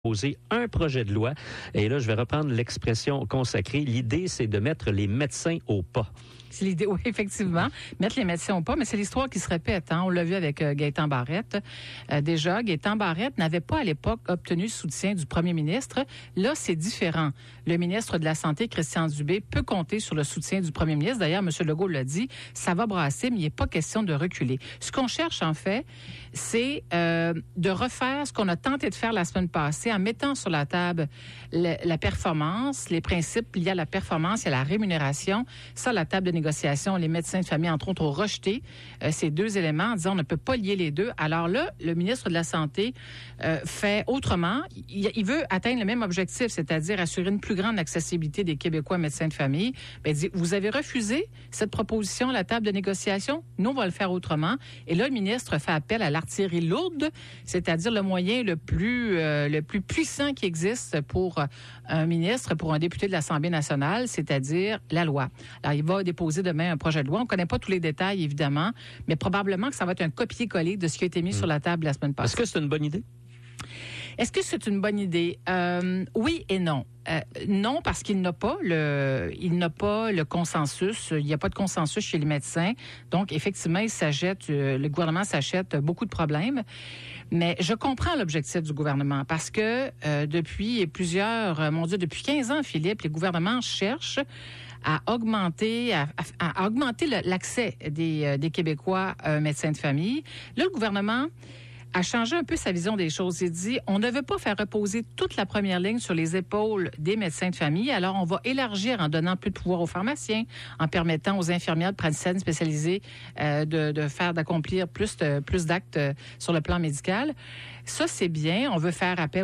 Poser un projet de loi. Et là, je vais reprendre l'expression consacrée. L'idée, c'est de mettre les médecins au pas. C'est l'idée, oui, effectivement. Mettre les médecins au pas, mais c'est l'histoire qui se répète. Hein? On l'a vu avec Gaétan Barrette. Déjà, Gaétan Barrette n'avait pas à l'époque obtenu le soutien du premier ministre. Là, c'est différent. Le ministre de la Santé, Christian Dubé, peut compter sur le soutien du premier ministre. D'ailleurs, M. Legault l'a dit, ça va brasser, mais il n'est pas question de reculer. Ce qu'on cherche, en fait, c'est de refaire ce qu'on a tenté de faire la semaine passée en mettant sur la table la performance, les principes liés à la performance et à la rémunération. Ça, la table de négociation, les médecins de famille, entre autres, ont rejeté ces deux éléments en disant on ne peut pas lier les deux. Alors là, le ministre de la Santé fait autrement. Il veut atteindre le même objectif, c'est-à-dire assurer une plus grande accessibilité des Québécois médecins de famille. Ben, il dit, vous avez refusé cette proposition à la table de négociation? Nous, on va le faire autrement. Et là, le ministre fait appel à l'artillerie lourde, c'est-à-dire le moyen le plus puissant qui existe pour un ministre, pour un député de l'Assemblée nationale, c'est-à-dire la loi. Alors, il va déposer demain un projet de loi. On ne connaît pas tous les détails, évidemment, mais probablement que ça va être un copier-coller de ce qui a été mis sur la table la semaine passée. Est-ce que c'est une bonne idée? Est-ce que c'est une bonne idée? Oui et non. Non, parce qu'il n'a pas le consensus. Il n'y a pas de consensus chez les médecins. Donc, effectivement, le gouvernement s'achète beaucoup de problèmes. Mais je comprends l'objectif du gouvernement parce que depuis 15 ans, Philippe, les gouvernements cherchent à augmenter l'accès des Québécois à un médecin de famille. Là, le gouvernement a changé un peu sa vision des choses. Il dit, on ne veut pas faire reposer toute la première ligne sur les épaules des médecins de famille, alors on va élargir en donnant plus de pouvoir aux pharmaciens, en permettant aux infirmières de praticiennes spécialisées d'accomplir plus d'actes sur le plan médical. Ça, c'est bien. On veut faire appel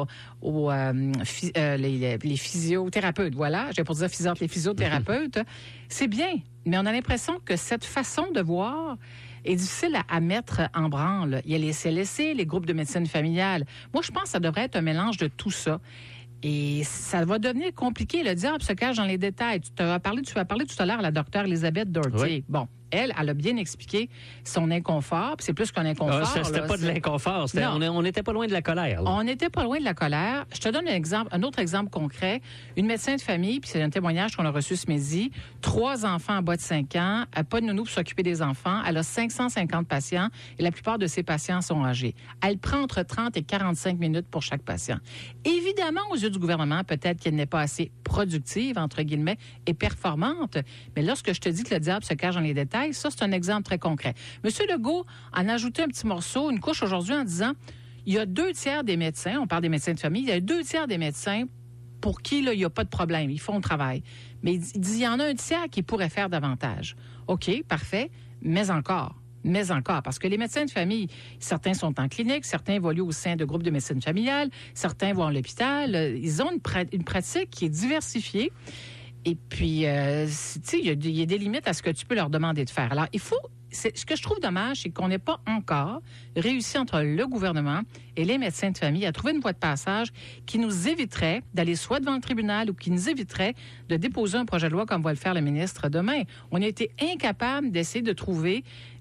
les physiothérapeutes. Voilà, j'ai pour dire les physiothérapeutes. C'est bien, mais on a l'impression que cette façon de voir est difficile à mettre en branle. Il y a les CLSC, les groupes de médecine familiale. Moi, je pense que ça devrait être un mélange de tout ça. Et ça va devenir compliqué. Le diable se cache dans les détails. Tu as parlé tout à l'heure à la docteure Elisabeth Doherty. Oui. Bon, elle a bien expliqué son inconfort. Puis c'est plus qu'un inconfort. C'était pas de l'inconfort. On n'était pas loin de la colère. Là. On n'était pas loin de la colère. Je te donne un autre exemple concret. Une médecin de famille, puis c'est un témoignage qu'on a reçu ce midi. 3 enfants en bas de 5 ans. Elle n'a pas de nounou pour s'occuper des enfants. Elle a 550 patients et la plupart de ses patients sont âgés. Elle prend entre 30 et 45 minutes pour chaque patient. Évidemment, aux yeux du gouvernement, peut-être qu'elle n'est pas assez productive, entre guillemets, et performante. Mais lorsque je te dis que le diable se cache dans les détails, ça, c'est un exemple très concret. M. Legault en a ajouté un petit morceau, une couche aujourd'hui en disant, il y a 2/3 des médecins, on parle des médecins de famille, il y a 2/3 des médecins pour qui, là, il n'y a pas de problème, ils font le travail. Mais il dit, il y en a 1/3 qui pourrait faire davantage. OK, parfait, mais encore, parce que les médecins de famille, certains sont en clinique, certains évoluent au sein de groupes de médecine familiale, certains vont à l'hôpital, ils ont une pratique qui est diversifiée. Et puis, tu sais, il y a des limites à ce que tu peux leur demander de faire. Alors, ce que je trouve dommage, c'est qu'on n'ait pas encore réussi entre le gouvernement et les médecins de famille à trouver une voie de passage qui nous éviterait d'aller soit devant le tribunal ou qui nous éviterait de déposer un projet de loi comme va le faire le ministre demain. On a été incapable d'essayer de trouver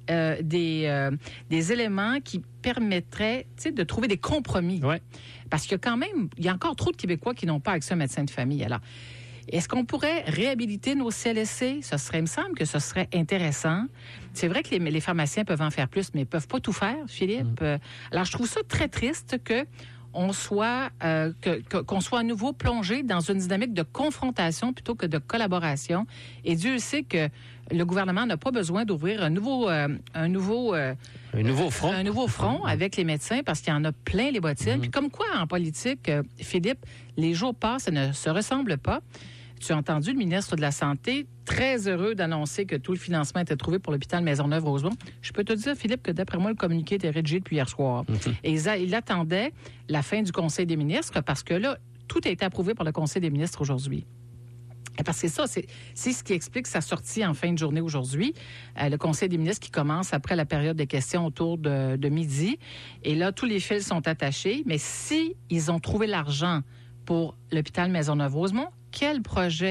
des éléments qui permettraient, tu sais, de trouver des compromis. Ouais. Parce qu'il y a encore trop de Québécois qui n'ont pas accès à un médecin de famille. Alors, est-ce qu'on pourrait réhabiliter nos CLSC? Il me semble que ce serait intéressant. C'est vrai que les pharmaciens peuvent en faire plus, mais ils peuvent pas tout faire, Philippe. Alors, je trouve ça très triste qu'on soit à nouveau plongé dans une dynamique de confrontation plutôt que de collaboration. Et Dieu sait que le gouvernement n'a pas besoin d'ouvrir un nouveau front avec les médecins parce qu'il y en a plein les bottines. Puis comme quoi, en politique, Philippe, les jours passent et ne se ressemblent pas. Tu as entendu le ministre de la Santé très heureux d'annoncer que tout le financement était trouvé pour l'hôpital Maisonneuve-Rosemont. Je peux te dire, Philippe, que d'après moi, le communiqué était rédigé depuis hier soir. Et il attendait la fin du Conseil des ministres parce que là, tout a été approuvé par le Conseil des ministres aujourd'hui. Parce que c'est ce qui explique sa sortie en fin de journée aujourd'hui. Le Conseil des ministres qui commence après la période des questions autour de midi. Et là, tous les fils sont attachés. Mais si ils ont trouvé l'argent pour l'hôpital Maisonneuve-Rosemont, quel projet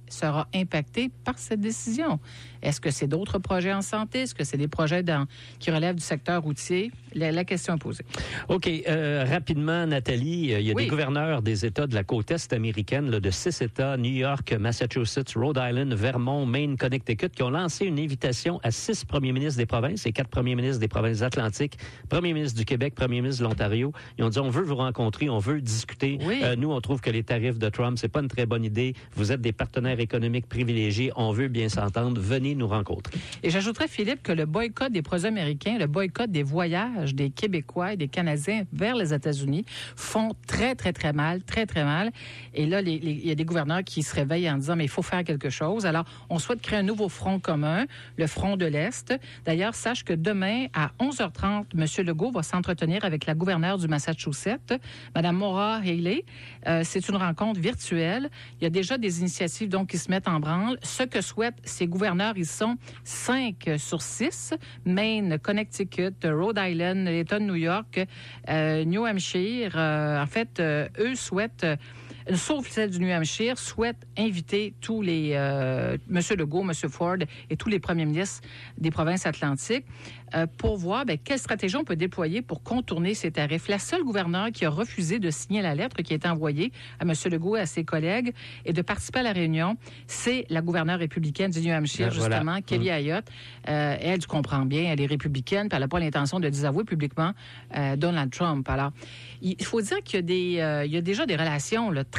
sera impacté par cette décision? Est-ce que c'est d'autres projets en santé? Est-ce que c'est des projets qui relèvent du secteur routier? La question est posée. OK. Rapidement, Nathalie, il y a des gouverneurs des États de la côte est américaine, là, de 6 États, New York, Massachusetts, Rhode Island, Vermont, Maine, Connecticut, qui ont lancé une invitation à 6 premiers ministres des provinces et 4 premiers ministres des provinces atlantiques, premier ministre du Québec, premier ministre de l'Ontario. Ils ont dit, on veut vous rencontrer, on veut discuter. Oui. Nous, on trouve que les tarifs de Trump, c'est pas une très bonne idée. Vous êtes des partenaires économiques privilégiés. On veut bien s'entendre. Venez nous rencontrer. Et j'ajouterais, Philippe, que le boycott des produits américains, le boycott des voyages des Québécois et des Canadiens vers les États-Unis font très, très, très mal, très, très mal. Et là, il y a des gouverneurs qui se réveillent en disant, mais il faut faire quelque chose. Alors, on souhaite créer un nouveau front commun, le front de l'Est. D'ailleurs, sache que demain, à 11h30, M. Legault va s'entretenir avec la gouverneure du Massachusetts, Mme Maura Haley. C'est une rencontre virtuelle. Il y a déjà des initiatives donc qui se mettent en branle. Ce que souhaitent ces gouverneurs, ils sont 5 sur 6. Maine, Connecticut, Rhode Island, l'État de New York, New Hampshire. En fait, eux souhaitent... sauf celle du New Hampshire, souhaite inviter tous les M. Legault, M. Ford et tous les premiers ministres des provinces atlantiques pour voir quelle stratégie on peut déployer pour contourner ces tarifs. La seule gouverneure qui a refusé de signer la lettre qui est envoyée à M. Legault et à ses collègues et de participer à la réunion, c'est la gouverneure républicaine du New Hampshire, justement, Kelly Ayotte. Elle, tu comprends bien, elle est républicaine, puis elle n'a pas l'intention de désavouer publiquement Donald Trump. Alors, il faut dire qu'il y a déjà des relations là,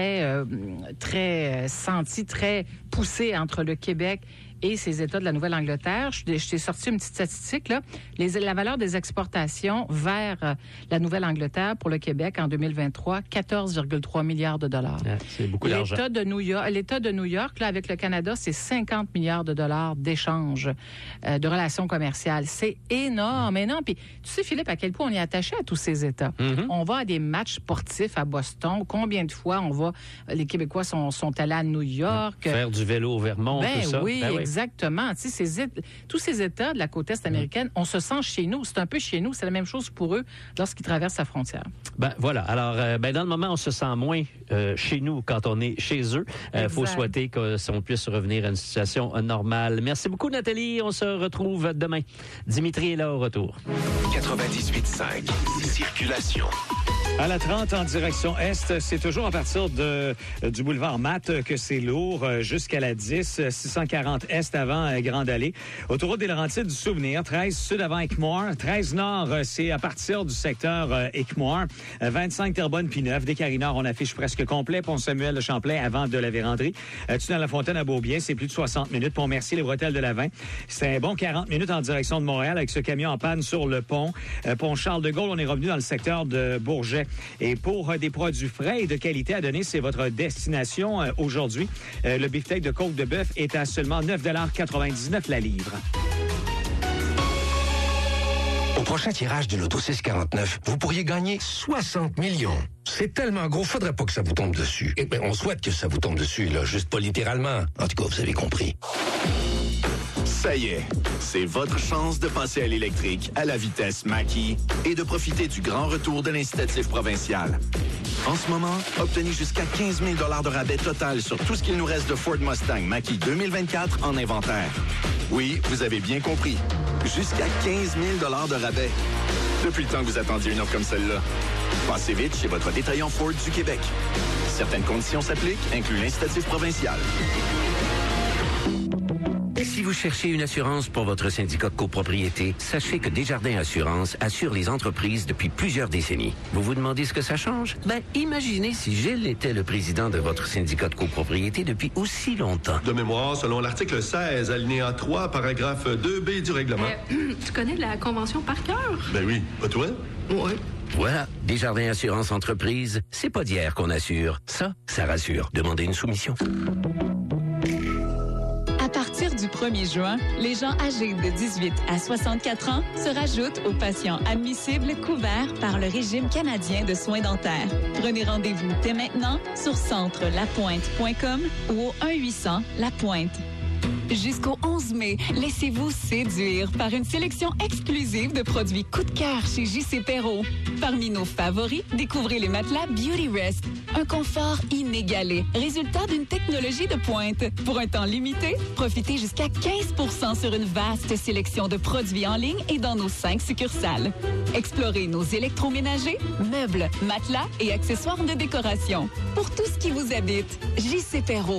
très senties, très poussées entre le Québec et ces États de la Nouvelle-Angleterre. Je t'ai sorti une petite statistique, là. La valeur des exportations vers la Nouvelle-Angleterre pour le Québec en 2023, 14,3 milliards de dollars. C'est beaucoup d'argent. L'État de New York, là, avec le Canada, c'est 50 milliards de dollars d'échanges de relations commerciales. C'est énorme, énorme. Puis, tu sais, Philippe, à quel point on est attaché à tous ces États. Mm-hmm. On va à des matchs sportifs à Boston. Combien de fois les Québécois sont allés à New York. Faire du vélo au Vermont, tout ça. Oui, exactement. Tu sais, tous ces États de la côte est américaine, on se sent chez nous. C'est un peu chez nous. C'est la même chose pour eux lorsqu'ils traversent la frontière. Voilà. Alors, dans le moment, on se sent moins chez nous quand on est chez eux. Il faut souhaiter qu'on puisse revenir à une situation normale. Merci beaucoup, Nathalie. On se retrouve demain. Dimitri est là au retour. 98.5. Circulation. À la 30 en direction Est, c'est toujours à partir du boulevard Matt que c'est lourd jusqu'à la 10, 640 Est avant Grande Allée. Autoroute des Laurentides du Souvenir, 13 Sud avant Équimauire, 13 Nord, c'est à partir du secteur Équimauire, 25 Terrebonne puis 9, des Carry-Nord, on affiche presque complet, Pont Samuel de Champlain avant de la Véranderie, tunnel La Fontaine à Beaubien, c'est plus de 60 minutes, Pont Mercier, les Bretelles de la 20, c'est un bon 40 minutes en direction de Montréal avec ce camion en panne sur le pont. Pont Charles de Gaulle, on est revenu dans le secteur de Bourget. Et pour des produits frais et de qualité à donner, c'est votre destination aujourd'hui. Le beefsteak de côte de bœuf est à seulement 9,99 la livre. Au prochain tirage du Loto 649, vous pourriez gagner 60 millions. C'est tellement gros, faudrait pas que ça vous tombe dessus. Et on souhaite que ça vous tombe dessus, là, juste pas littéralement. En tout cas, vous avez compris. Ça y est, c'est votre chance de passer à l'électrique à la vitesse Mach-E et de profiter du grand retour de l'incitatif provincial. En ce moment, obtenez jusqu'à 15 000 $ de rabais total sur tout ce qu'il nous reste de Ford Mustang Mach-E 2024 en inventaire. Oui, vous avez bien compris. Jusqu'à 15 000 $ de rabais. Depuis le temps que vous attendiez une offre comme celle-là. Passez vite chez votre détaillant Ford du Québec. Certaines conditions s'appliquent, incluant l'incitatif provincial. Si vous cherchez une assurance pour votre syndicat de copropriété, sachez que Desjardins Assurance assure les entreprises depuis plusieurs décennies. Vous vous demandez ce que ça change? Imaginez si Gilles était le président de votre syndicat de copropriété depuis aussi longtemps. De mémoire, selon l'article 16, alinéa 3, paragraphe 2B du règlement. Tu connais la convention par cœur? Ben oui, pas toi? Oui. Voilà, Desjardins Assurance Entreprise, c'est pas d'hier qu'on assure. Ça rassure. Demandez une soumission. À partir du 1er juin, les gens âgés de 18 à 64 ans se rajoutent aux patients admissibles couverts par le régime canadien de soins dentaires. Prenez rendez-vous dès maintenant sur centrelapointe.com ou au 1-800-LAPOINTE. Jusqu'au 11 mai, laissez-vous séduire par une sélection exclusive de produits coup de cœur chez J.C. Perrot. Parmi nos favoris, découvrez les matelas Beauty Rest. Un confort inégalé, résultat d'une technologie de pointe. Pour un temps limité, profitez jusqu'à 15% sur une vaste sélection de produits en ligne et dans nos 5 succursales. Explorez nos électroménagers, meubles, matelas et accessoires de décoration. Pour tout ce qui vous habite, J.C. Perrot.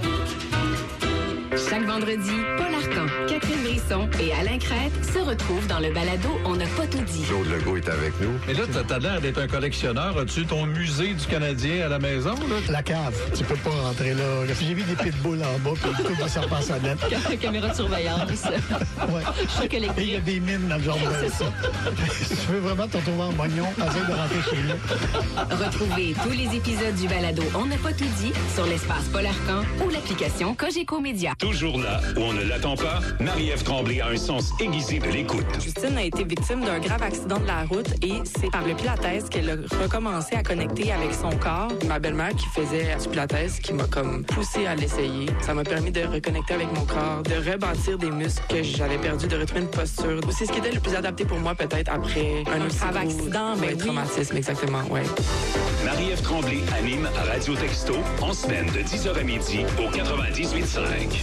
Chaque vendredi, Paul Arcan, Catherine Brisson et Alain Crête se retrouvent dans le balado On n'a pas tout dit. Claude Legault est avec nous. Mais là, t'as l'air d'être un collectionneur. As-tu ton musée du Canadien à la maison, là? La cave. Tu peux pas rentrer là. J'ai vu des pitbulls en bas, puis tout ça repasse à net. Caméra de surveillance. Ouais. Choc électrique. Et il y a des mines dans le genre de ça. Si tu veux vraiment te retrouver en mognon, essaye de rentrer chez nous. Retrouvez tous les épisodes du balado On n'a pas tout dit sur l'espace Paul Arcan ou l'application Cogeco Média. Toujours là où on ne l'attend pas, Marie-Ève Tremblay a un sens aiguisé de l'écoute. Justine a été victime d'un grave accident de la route et c'est par le pilates qu'elle a recommencé à connecter avec son corps. Ma belle-mère qui faisait du pilates, qui m'a comme poussé à l'essayer. Ça m'a permis de reconnecter avec mon corps, de rebâtir des muscles que j'avais perdus, de retrouver une posture. C'est ce qui était le plus adapté pour moi peut-être après un grave accident, mais traumatisme, exactement, ouais. Marie-Ève Tremblay anime Radio Texto en semaine de 10h à midi au 98.5.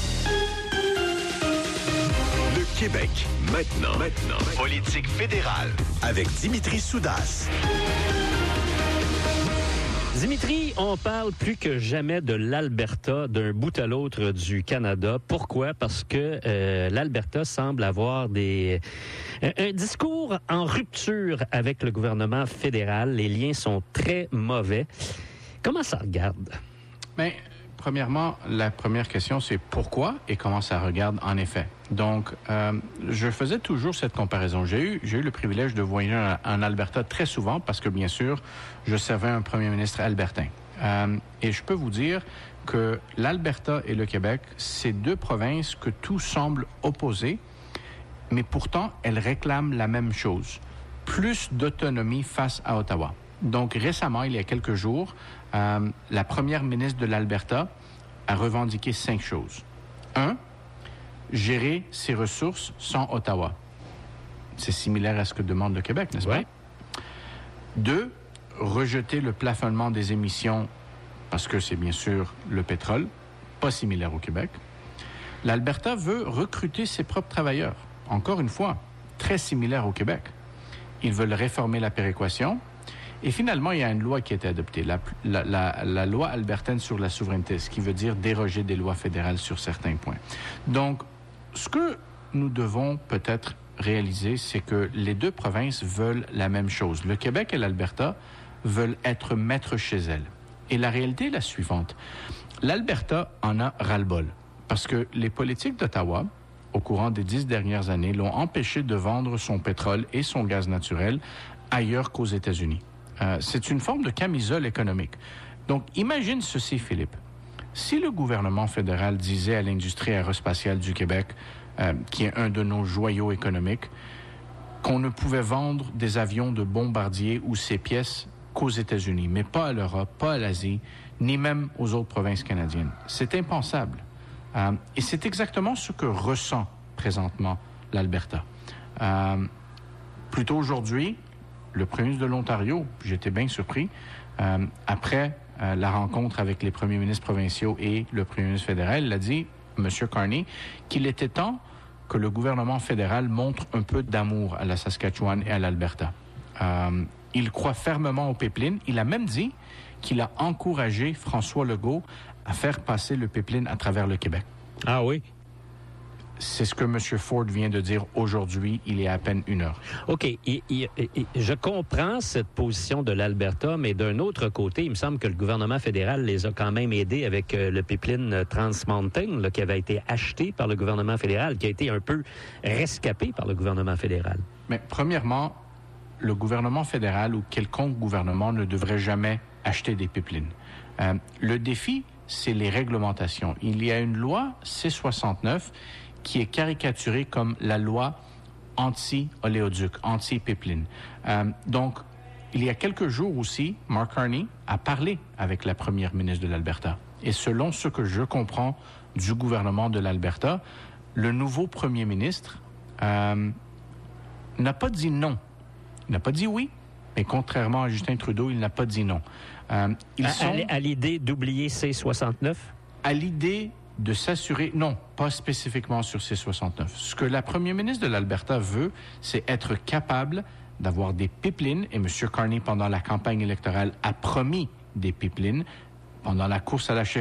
Le Québec, maintenant. Politique fédérale avec Dimitri Soudas. Dimitri, on parle plus que jamais de l'Alberta d'un bout à l'autre du Canada. Pourquoi? Parce que l'Alberta semble avoir un discours en rupture avec le gouvernement fédéral. Les liens sont très mauvais. Comment ça regarde? Bien, premièrement, la première question, c'est pourquoi et comment ça regarde en effet. Donc, je faisais toujours cette comparaison. J'ai eu le privilège de voyager en Alberta très souvent parce que, bien sûr, je servais un premier ministre albertain. Et je peux vous dire que l'Alberta et le Québec, c'est deux provinces que tout semble opposer, mais pourtant, elles réclament la même chose, plus d'autonomie face à Ottawa. Donc, récemment, il y a quelques jours, la première ministre de l'Alberta a revendiqué 5 choses. 1, gérer ses ressources sans Ottawa. C'est similaire à ce que demande le Québec, n'est-ce pas? 2, rejeter le plafonnement des émissions parce que c'est bien sûr le pétrole, pas similaire au Québec. L'Alberta veut recruter ses propres travailleurs. Encore une fois, très similaire au Québec. Ils veulent réformer la péréquation. Et finalement, il y a une loi qui a été adoptée, la loi albertaine sur la souveraineté, ce qui veut dire déroger des lois fédérales sur certains points. Donc, ce que nous devons peut-être réaliser, c'est que les deux provinces veulent la même chose. Le Québec et l'Alberta veulent être maîtres chez elles. Et la réalité est la suivante. L'Alberta en a ras-le-bol, parce que les politiques d'Ottawa, au courant des 10 dernières années, l'ont empêché de vendre son pétrole et son gaz naturel ailleurs qu'aux États-Unis. C'est une forme de camisole économique. Donc, imagine ceci, Philippe. Si le gouvernement fédéral disait à l'industrie aérospatiale du Québec, qui est un de nos joyaux économiques, qu'on ne pouvait vendre des avions de bombardiers ou ces pièces qu'aux États-Unis, mais pas à l'Europe, pas à l'Asie, ni même aux autres provinces canadiennes. C'est impensable. Et c'est exactement ce que ressent présentement l'Alberta. Plus tôt aujourd'hui, le premier ministre de l'Ontario, j'étais bien surpris, après la rencontre avec les premiers ministres provinciaux et le premier ministre fédéral, il a dit, M. Carney, qu'il était temps que le gouvernement fédéral montre un peu d'amour à la Saskatchewan et à l'Alberta. Il croit fermement au pipeline. Il a même dit qu'il a encouragé François Legault à faire passer le pipeline à travers le Québec. Ah oui? C'est ce que M. Ford vient de dire aujourd'hui, il y a à peine 1 heure. OK. Je comprends cette position de l'Alberta, mais d'un autre côté, il me semble que le gouvernement fédéral les a quand même aidés avec le pipeline Trans Mountain, là, qui avait été acheté par le gouvernement fédéral, qui a été un peu rescapé par le gouvernement fédéral. Mais premièrement, le gouvernement fédéral ou quelconque gouvernement ne devrait jamais acheter des pipelines. Le défi, c'est les réglementations. Il y a une loi C-69 qui est caricaturée comme la loi anti-oléoduc, anti-pipeline. Donc, il y a quelques jours aussi, Mark Carney a parlé avec la première ministre de l'Alberta. Et selon ce que je comprends du gouvernement de l'Alberta, le nouveau premier ministre n'a pas dit non. Il n'a pas dit oui, mais contrairement à Justin Trudeau, il n'a pas dit non. À l'idée d'oublier C-69? À l'idée de s'assurer, non, pas spécifiquement sur C-69. Ce que la première ministre de l'Alberta veut, c'est être capable d'avoir des pipelines, et M. Carney, pendant la campagne électorale, a promis des pipelines. Pendant la course à la chefferie,